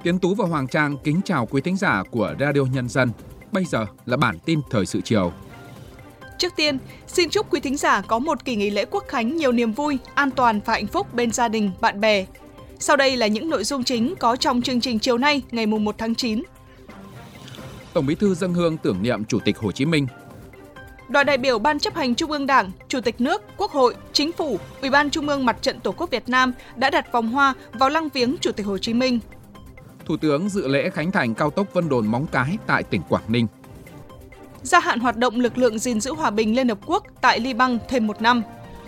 Tiến Tú và Hoàng Trang kính chào quý thính giả của Radio Nhân dân. Bây giờ là bản tin thời sự chiều. Trước tiên, xin chúc quý thính giả có một kỳ nghỉ lễ Quốc khánh nhiều niềm vui, an toàn và hạnh phúc bên gia đình, bạn bè. Sau đây là những nội dung chính có trong chương trình chiều nay, ngày 1 tháng 9. Tổng Bí thư dâng hương tưởng niệm Chủ tịch Hồ Chí Minh. Đoàn đại biểu Ban chấp hành Trung ương Đảng, Chủ tịch nước, Quốc hội, Chính phủ, Ủy ban Trung ương Mặt trận Tổ quốc Việt Nam đã đặt vòng hoa vào lăng viếng Chủ tịch Hồ Chí Minh. Thủ tướng dự lễ khánh thành cao tốc Vân Đồn - Móng Cái tại tỉnh Quảng Ninh. Gia hạn hoạt động lực lượng gìn giữ hòa bình Liên Hợp Quốc tại Liban thêm 1 năm.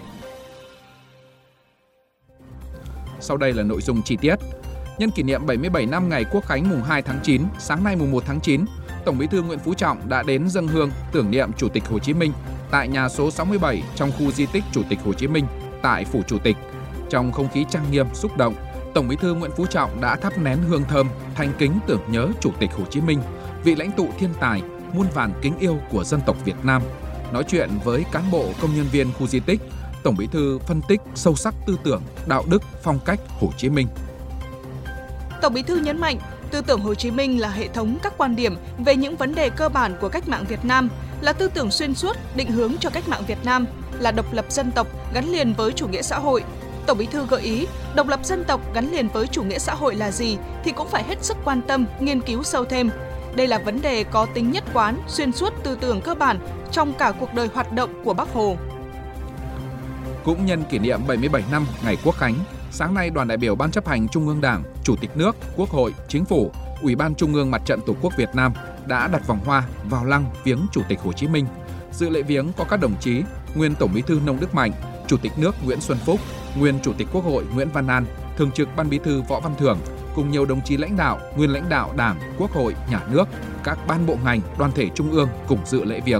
Sau đây là nội dung chi tiết. Nhân kỷ niệm 77 năm ngày Quốc khánh mùng 2 tháng 9, sáng nay mùng 1 tháng 9, Tổng Bí thư Nguyễn Phú Trọng đã đến dâng hương tưởng niệm Chủ tịch Hồ Chí Minh tại nhà số 67 trong khu di tích Chủ tịch Hồ Chí Minh tại Phủ Chủ tịch. Trong không khí trang nghiêm, xúc động, Tổng Bí thư Nguyễn Phú Trọng đã thắp nén hương thơm, thành kính tưởng nhớ Chủ tịch Hồ Chí Minh, vị lãnh tụ thiên tài, muôn vàn kính yêu của dân tộc Việt Nam. Nói chuyện với cán bộ công nhân viên khu di tích, Tổng Bí thư phân tích sâu sắc tư tưởng, đạo đức, phong cách Hồ Chí Minh. Tổng Bí thư nhấn mạnh, tư tưởng Hồ Chí Minh là hệ thống các quan điểm về những vấn đề cơ bản của cách mạng Việt Nam, là tư tưởng xuyên suốt định hướng cho cách mạng Việt Nam, là độc lập dân tộc gắn liền với chủ nghĩa xã hội. Tổng Bí thư gợi ý, độc lập dân tộc gắn liền với chủ nghĩa xã hội là gì thì cũng phải hết sức quan tâm, nghiên cứu sâu thêm. Đây là vấn đề có tính nhất quán, xuyên suốt tư tưởng cơ bản trong cả cuộc đời hoạt động của Bác Hồ. Cũng nhân kỷ niệm 77 năm ngày Quốc khánh, sáng nay đoàn đại biểu Ban chấp hành Trung ương Đảng, Chủ tịch nước, Quốc hội, Chính phủ, Ủy ban Trung ương Mặt trận Tổ quốc Việt Nam đã đặt vòng hoa vào lăng viếng Chủ tịch Hồ Chí Minh. Dự lễ viếng có các đồng chí nguyên Tổng Bí thư Nông Đức Mạnh, Chủ tịch nước Nguyễn Xuân Phúc, nguyên Chủ tịch Quốc hội Nguyễn Văn An, Thường trực Ban Bí thư Võ Văn Thưởng, cùng nhiều đồng chí lãnh đạo, nguyên lãnh đạo Đảng, Quốc hội, Nhà nước, các ban bộ ngành, đoàn thể trung ương cùng dự lễ viếng.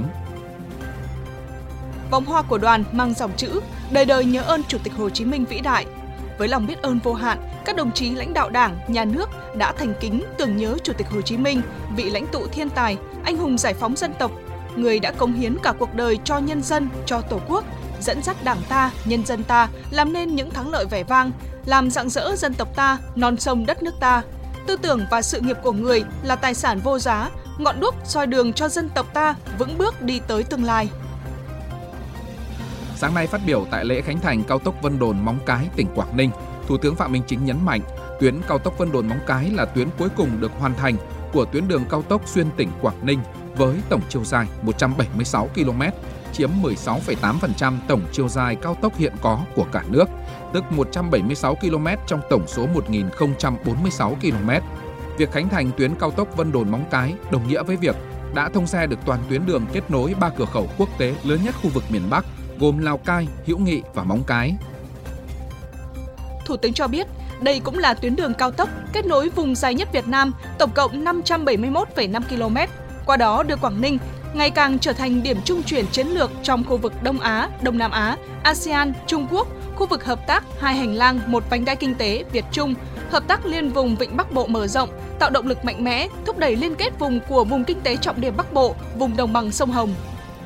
Vòng hoa của đoàn mang dòng chữ đời đời nhớ ơn Chủ tịch Hồ Chí Minh vĩ đại. Với lòng biết ơn vô hạn, các đồng chí lãnh đạo Đảng, Nhà nước đã thành kính tưởng nhớ Chủ tịch Hồ Chí Minh, vị lãnh tụ thiên tài, anh hùng giải phóng dân tộc, người đã cống hiến cả cuộc đời cho nhân dân, cho Tổ quốc, dẫn dắt Đảng ta, nhân dân ta làm nên những thắng lợi vẻ vang, làm rạng rỡ dân tộc ta, non sông đất nước ta. Tư tưởng và sự nghiệp của người là tài sản vô giá, ngọn đuốc soi đường cho dân tộc ta vững bước đi tới tương lai. Sáng nay phát biểu tại lễ khánh thành cao tốc Vân Đồn - Móng Cái, tỉnh Quảng Ninh, Thủ tướng Phạm Minh Chính nhấn mạnh, tuyến cao tốc Vân Đồn - Móng Cái là tuyến cuối cùng được hoàn thành của tuyến đường cao tốc xuyên tỉnh Quảng Ninh với tổng chiều dài 176 km, chiếm 16,8% tổng chiều dài cao tốc hiện có của cả nước, tức 176 km trong tổng số 1.046 km. Việc khánh thành tuyến cao tốc Vân Đồn - Móng Cái đồng nghĩa với việc đã thông xe được toàn tuyến đường kết nối 3 cửa khẩu quốc tế lớn nhất khu vực miền Bắc, gồm Lào Cai, Hữu Nghị và Móng Cái. Thủ tướng cho biết, đây cũng là tuyến đường cao tốc kết nối vùng dài nhất Việt Nam, tổng cộng 571,5 km. Qua đó đưa Quảng Ninh ngày càng trở thành điểm trung chuyển chiến lược trong khu vực Đông Á, Đông Nam Á, ASEAN, Trung Quốc, khu vực hợp tác hai hành lang một vành đai kinh tế Việt Trung, hợp tác liên vùng Vịnh Bắc Bộ mở rộng, tạo động lực mạnh mẽ, thúc đẩy liên kết vùng của vùng kinh tế trọng điểm Bắc Bộ, vùng đồng bằng sông Hồng.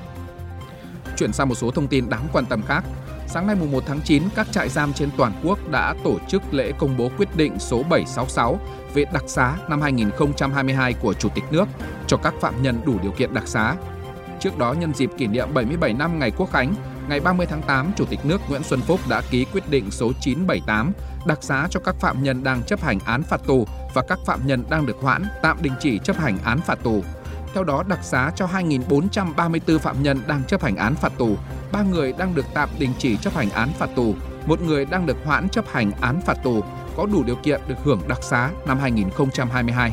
Chuyển sang một số thông tin đáng quan tâm khác. Sáng nay mùng 1 tháng 9, các trại giam trên toàn quốc đã tổ chức lễ công bố quyết định số 766 về đặc xá năm 2022 của Chủ tịch nước cho các phạm nhân đủ điều kiện đặc xá. Trước đó, nhân dịp kỷ niệm 77 năm ngày Quốc khánh, ngày 30 tháng 8, Chủ tịch nước Nguyễn Xuân Phúc đã ký quyết định số 978 đặc xá cho các phạm nhân đang chấp hành án phạt tù và các phạm nhân đang được hoãn, tạm đình chỉ chấp hành án phạt tù. Theo đó, đặc xá cho 2.434 phạm nhân đang chấp hành án phạt tù, 3 người đang được tạm đình chỉ chấp hành án phạt tù, 1 người đang được hoãn chấp hành án phạt tù, có đủ điều kiện được hưởng đặc xá năm 2022.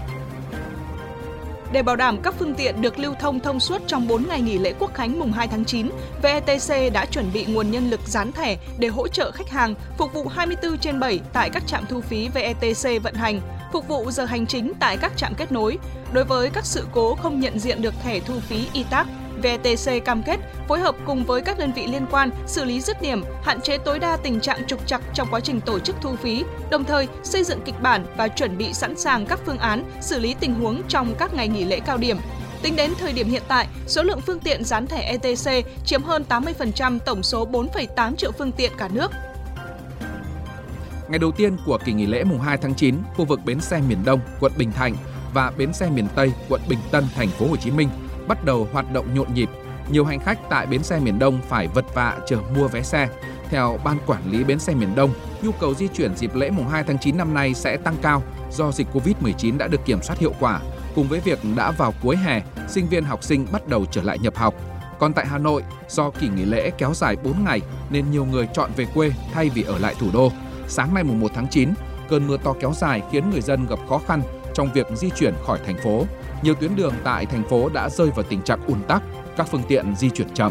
Để bảo đảm các phương tiện được lưu thông thông suốt trong 4 ngày nghỉ lễ Quốc khánh mùng 2 tháng 9, VETC đã chuẩn bị nguồn nhân lực dán thẻ để hỗ trợ khách hàng phục vụ 24/7 tại các trạm thu phí VETC vận hành, phục vụ giờ hành chính tại các trạm kết nối. Đối với các sự cố không nhận diện được thẻ thu phí e-tag, VETC cam kết phối hợp cùng với các đơn vị liên quan xử lý dứt điểm, hạn chế tối đa tình trạng trục trặc trong quá trình tổ chức thu phí, đồng thời xây dựng kịch bản và chuẩn bị sẵn sàng các phương án xử lý tình huống trong các ngày nghỉ lễ cao điểm. Tính đến thời điểm hiện tại, số lượng phương tiện dán thẻ ETC chiếm hơn 80% tổng số 4,8 triệu phương tiện cả nước. Ngày đầu tiên của kỳ nghỉ lễ mùng 2 tháng 9, khu vực bến xe miền Đông, quận Bình Thạnh và bến xe miền Tây, quận Bình Tân, thành phố Hồ Chí Minh bắt đầu hoạt động nhộn nhịp. Nhiều hành khách tại bến xe miền Đông phải vật vã chờ mua vé xe. Theo Ban Quản lý bến xe miền Đông, nhu cầu di chuyển dịp lễ mùng 2 tháng 9 năm nay sẽ tăng cao do dịch Covid-19 đã được kiểm soát hiệu quả, cùng với việc đã vào cuối hè, sinh viên học sinh bắt đầu trở lại nhập học. Còn tại Hà Nội, do kỳ nghỉ lễ kéo dài 4 ngày nên nhiều người chọn về quê thay vì ở lại thủ đô. Sáng nay mùng 1 tháng 9, cơn mưa to kéo dài khiến người dân gặp khó khăn trong việc di chuyển khỏi thành phố. Nhiều tuyến đường tại thành phố đã rơi vào tình trạng ùn tắc, các phương tiện di chuyển chậm.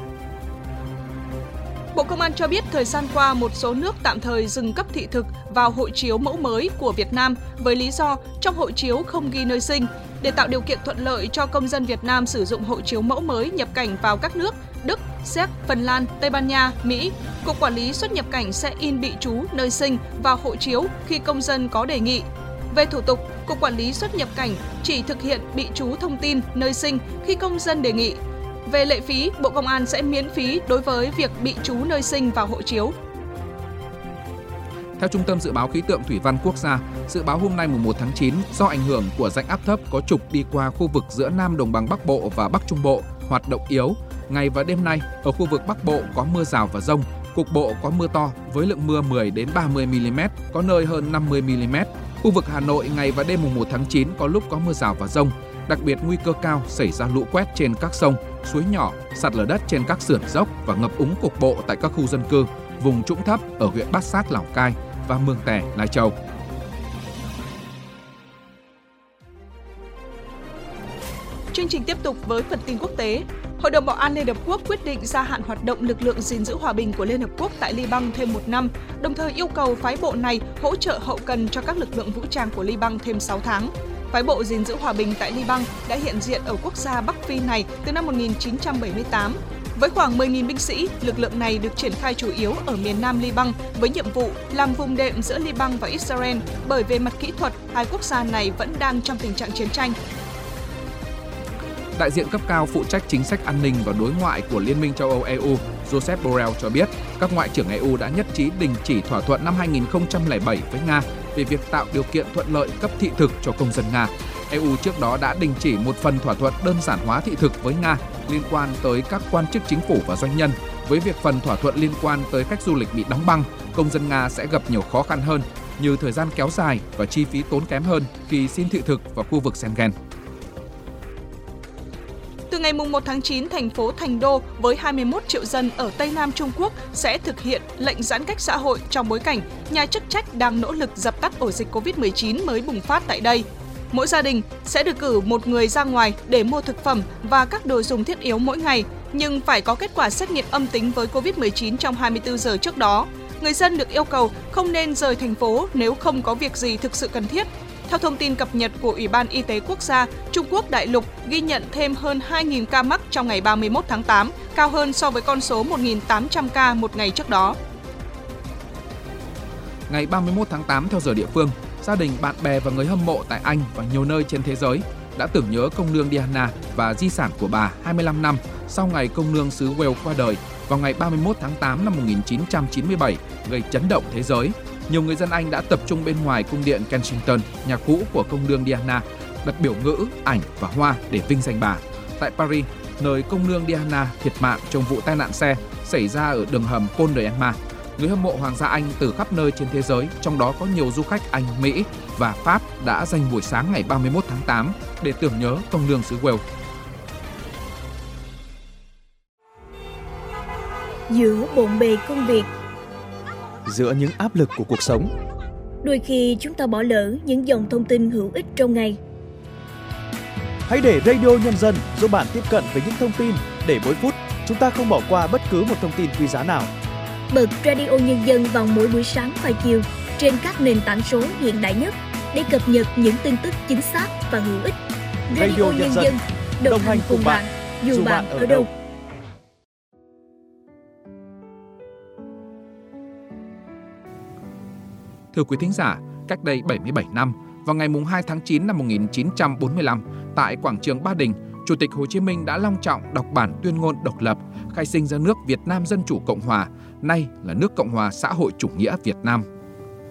Bộ Công an cho biết thời gian qua một số nước tạm thời dừng cấp thị thực vào hộ chiếu mẫu mới của Việt Nam với lý do trong hộ chiếu không ghi nơi sinh. Để tạo điều kiện thuận lợi cho công dân Việt Nam sử dụng hộ chiếu mẫu mới nhập cảnh vào các nước Đức, Séc, Phần Lan, Tây Ban Nha, Mỹ, Cục Quản lý xuất nhập cảnh sẽ in bị trú nơi sinh vào hộ chiếu khi công dân có đề nghị. Về thủ tục, Cục Quản lý xuất nhập cảnh chỉ thực hiện bị trú thông tin nơi sinh khi công dân đề nghị. Về lệ phí, Bộ Công an sẽ miễn phí đối với việc bị trú nơi sinh vào hộ chiếu. Theo Trung tâm Dự báo Khí tượng Thủy văn Quốc gia, dự báo hôm nay mùng 1 tháng 9, do ảnh hưởng của rãnh áp thấp có trục đi qua khu vực giữa Nam Đồng bằng Bắc Bộ và Bắc Trung Bộ, hoạt động yếu. Ngày và đêm nay, ở khu vực Bắc Bộ có mưa rào và dông, cục bộ có mưa to với lượng mưa 10 đến 30 mm, có nơi hơn 50 mm. Khu vực Hà Nội ngày và đêm mùng 1 tháng 9 có lúc có mưa rào và dông, đặc biệt nguy cơ cao xảy ra lũ quét trên các sông, suối nhỏ, sạt lở đất trên các sườn dốc và ngập úng cục bộ tại các khu dân cư, vùng trũng thấp ở huyện Bát Sát, Lào Cai và Mường Tè, Lai Châu. Chương trình tiếp tục với phần tin quốc tế. Hội đồng Bảo an Liên Hợp Quốc quyết định gia hạn hoạt động lực lượng gìn giữ hòa bình của Liên Hợp Quốc tại Liban thêm 1 năm, đồng thời yêu cầu phái bộ này hỗ trợ hậu cần cho các lực lượng vũ trang của Liban thêm 6 tháng. Phái bộ gìn giữ hòa bình tại Liban đã hiện diện ở quốc gia Bắc Phi này từ năm 1978. Với khoảng 10.000 binh sĩ, lực lượng này được triển khai chủ yếu ở miền Nam Liban với nhiệm vụ làm vùng đệm giữa Liban và Israel, bởi về mặt kỹ thuật, hai quốc gia này vẫn đang trong tình trạng chiến tranh. Đại diện cấp cao phụ trách chính sách an ninh và đối ngoại của Liên minh châu Âu EU, Josep Borrell cho biết, các ngoại trưởng EU đã nhất trí đình chỉ thỏa thuận năm 2007 với Nga về việc tạo điều kiện thuận lợi cấp thị thực cho công dân Nga. EU trước đó đã đình chỉ một phần thỏa thuận đơn giản hóa thị thực với Nga liên quan tới các quan chức chính phủ và doanh nhân, với việc phần thỏa thuận liên quan tới khách du lịch bị đóng băng, công dân Nga sẽ gặp nhiều khó khăn hơn, như thời gian kéo dài và chi phí tốn kém hơn khi xin thị thực vào khu vực Schengen. Từ ngày 1 tháng 9, thành phố Thành Đô với 21 triệu dân ở Tây Nam Trung Quốc sẽ thực hiện lệnh giãn cách xã hội trong bối cảnh nhà chức trách đang nỗ lực dập tắt ổ dịch Covid-19 mới bùng phát tại đây. Mỗi gia đình sẽ được cử một người ra ngoài để mua thực phẩm và các đồ dùng thiết yếu mỗi ngày, nhưng phải có kết quả xét nghiệm âm tính với Covid-19 trong 24 giờ trước đó. Người dân được yêu cầu không nên rời thành phố nếu không có việc gì thực sự cần thiết. Theo thông tin cập nhật của Ủy ban Y tế Quốc gia, Trung Quốc đại lục ghi nhận thêm hơn 2.000 ca mắc trong ngày 31 tháng 8, cao hơn so với con số 1.800 ca một ngày trước đó. Ngày 31 tháng 8 theo giờ địa phương, gia đình, bạn bè và người hâm mộ tại Anh và nhiều nơi trên thế giới đã tưởng nhớ công nương Diana và di sản của bà 25 năm sau ngày công nương xứ Wales qua đời vào ngày 31 tháng 8 năm 1997, gây chấn động thế giới. Nhiều người dân Anh đã tập trung bên ngoài cung điện Kensington, nhà cũ của công nương Diana, đặt biểu ngữ, ảnh và hoa để vinh danh bà. Tại Paris, nơi công nương Diana thiệt mạng trong vụ tai nạn xe xảy ra ở đường hầm Pont de Alma, người hâm mộ Hoàng gia Anh từ khắp nơi trên thế giới, trong đó có nhiều du khách Anh, Mỹ và Pháp đã dành buổi sáng ngày 31 tháng 8 để tưởng nhớ công nương xứ Wales. Giữa bộn bề công việc, giữa những áp lực của cuộc sống, đôi khi chúng ta bỏ lỡ những dòng thông tin hữu ích trong ngày. Hãy để Radio Nhân dân giúp bạn tiếp cận với những thông tin để mỗi phút chúng ta không bỏ qua bất cứ một thông tin quý giá nào. Bật Radio Nhân dân vào mỗi buổi sáng và chiều trên các nền tảng số hiện đại nhất để cập nhật những tin tức chính xác và hữu ích. Radio Nhân dân đồng hành cùng bạn dù bạn ở đâu. Thưa quý thính giả, cách đây 77 năm, vào ngày 2 tháng 9 năm 1945, tại quảng trường Ba Đình, Chủ tịch Hồ Chí Minh đã long trọng đọc bản tuyên ngôn độc lập, khai sinh ra nước Việt Nam Dân Chủ Cộng Hòa, nay là nước Cộng hòa xã hội chủ nghĩa Việt Nam.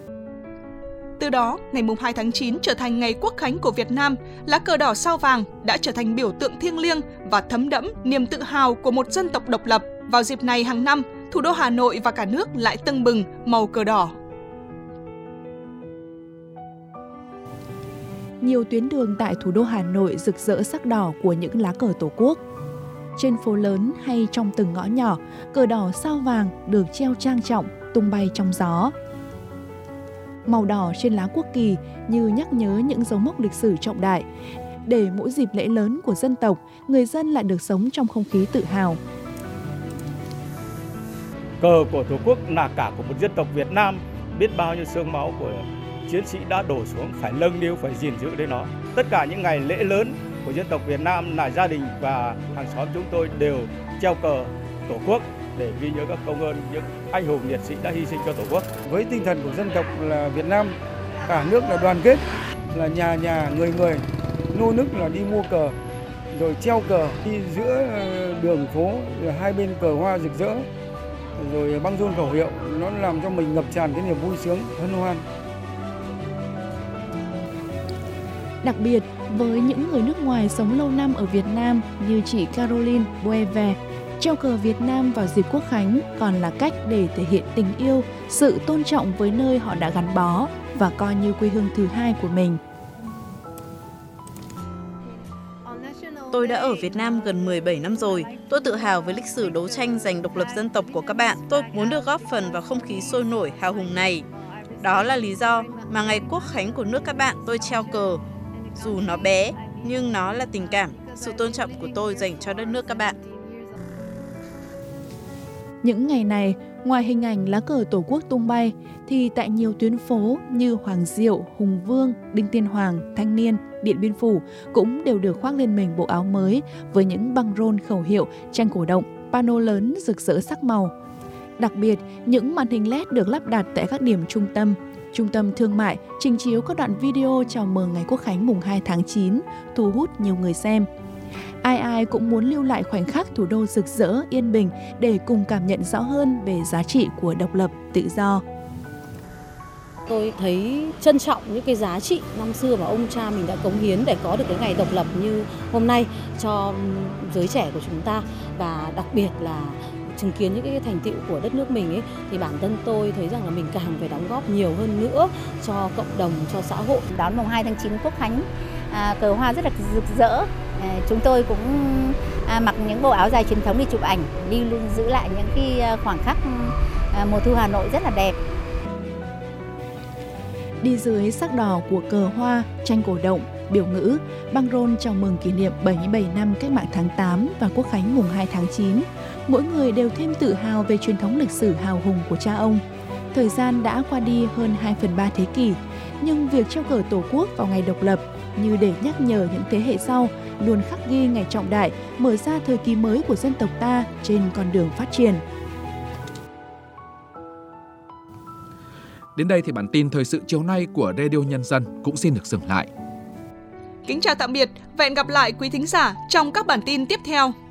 từ đó, ngày 2 tháng 9 trở thành ngày Quốc khánh của Việt Nam, lá cờ đỏ sao vàng đã trở thành biểu tượng thiêng liêng và thấm đẫm niềm tự hào của một dân tộc độc lập. Vào dịp này hàng năm, thủ đô Hà Nội và cả nước lại tưng bừng màu cờ đỏ. Nhiều tuyến đường tại thủ đô Hà Nội rực rỡ sắc đỏ của những lá cờ Tổ quốc. Trên phố lớn hay trong từng ngõ nhỏ, cờ đỏ sao vàng được treo trang trọng, tung bay trong gió. Màu đỏ trên lá quốc kỳ như nhắc nhớ những dấu mốc lịch sử trọng đại. Để mỗi dịp lễ lớn của dân tộc, người dân lại được sống trong không khí tự hào. Cờ của Tổ quốc là cả của một dân tộc Việt Nam, biết bao nhiêu xương máu của chiến sĩ đã đổ xuống, phải nâng niu, phải gìn giữ đến nó. Tất cả những ngày lễ lớn của dân tộc Việt Nam là gia đình và hàng xóm chúng tôi đều treo cờ Tổ quốc để ghi nhớ các công ơn, những anh hùng liệt sĩ đã hy sinh cho Tổ quốc. Với tinh thần của dân tộc là Việt Nam, cả nước là đoàn kết, là nhà nhà người người nô nức là đi mua cờ, rồi treo cờ đi giữa đường phố, hai bên cờ hoa rực rỡ, rồi băng rôn khẩu hiệu, nó làm cho mình ngập tràn cái niềm vui sướng hân hoan. Đặc biệt, với những người nước ngoài sống lâu năm ở Việt Nam như chị Caroline Boeve, treo cờ Việt Nam vào dịp Quốc khánh còn là cách để thể hiện tình yêu, sự tôn trọng với nơi họ đã gắn bó và coi như quê hương thứ hai của mình. Tôi đã ở Việt Nam gần 17 năm rồi. Tôi tự hào với lịch sử đấu tranh giành độc lập dân tộc của các bạn. Tôi muốn được góp phần vào không khí sôi nổi hào hùng này. Đó là lý do mà ngày Quốc khánh của nước các bạn tôi treo cờ. Dù nó bé, nhưng nó là tình cảm, sự tôn trọng của tôi dành cho đất nước các bạn. Những ngày này, ngoài hình ảnh lá cờ Tổ quốc tung bay, thì tại nhiều tuyến phố như Hoàng Diệu, Hùng Vương, Đinh Tiên Hoàng, Thanh Niên, Điện Biên Phủ cũng đều được khoác lên mình bộ áo mới với những băng rôn khẩu hiệu, tranh cổ động, pano lớn rực rỡ sắc màu. Đặc biệt, những màn hình LED được lắp đặt tại các điểm trung tâm thương mại trình chiếu các đoạn video chào mừng ngày Quốc khánh mùng 2 tháng 9, thu hút nhiều người xem. Ai ai cũng muốn lưu lại khoảnh khắc thủ đô rực rỡ, yên bình để cùng cảm nhận rõ hơn về giá trị của độc lập, tự do. Tôi thấy trân trọng những cái giá trị năm xưa mà ông cha mình đã cống hiến để có được cái ngày độc lập như hôm nay cho giới trẻ của chúng ta, và đặc biệt là chứng kiến những cái thành tựu của đất nước mình ấy, thì bản thân tôi thấy rằng là mình càng phải đóng góp nhiều hơn nữa cho cộng đồng, cho xã hội. Đón mùng 2 tháng 9 Quốc khánh, cờ hoa rất là rực rỡ. Chúng tôi cũng mặc những bộ áo dài truyền thống đi chụp ảnh, lưu giữ lại những cái khoảnh khắc mùa thu Hà Nội rất là đẹp. Đi dưới sắc đỏ của cờ hoa, tranh cổ động, biểu ngữ, băng rôn chào mừng kỷ niệm 77 năm Cách mạng tháng 8 và Quốc khánh mùng 2 tháng 9, mỗi người đều thêm tự hào về truyền thống lịch sử hào hùng của cha ông. Thời gian đã qua đi hơn 2/3 thế kỷ, nhưng việc treo cờ Tổ quốc vào ngày độc lập như để nhắc nhở những thế hệ sau luôn khắc ghi ngày trọng đại, mở ra thời kỳ mới của dân tộc ta trên con đường phát triển. Đến đây thì bản tin thời sự chiều nay của Radio Nhân dân cũng xin được dừng lại. Kính chào tạm biệt và hẹn gặp lại quý thính giả trong các bản tin tiếp theo.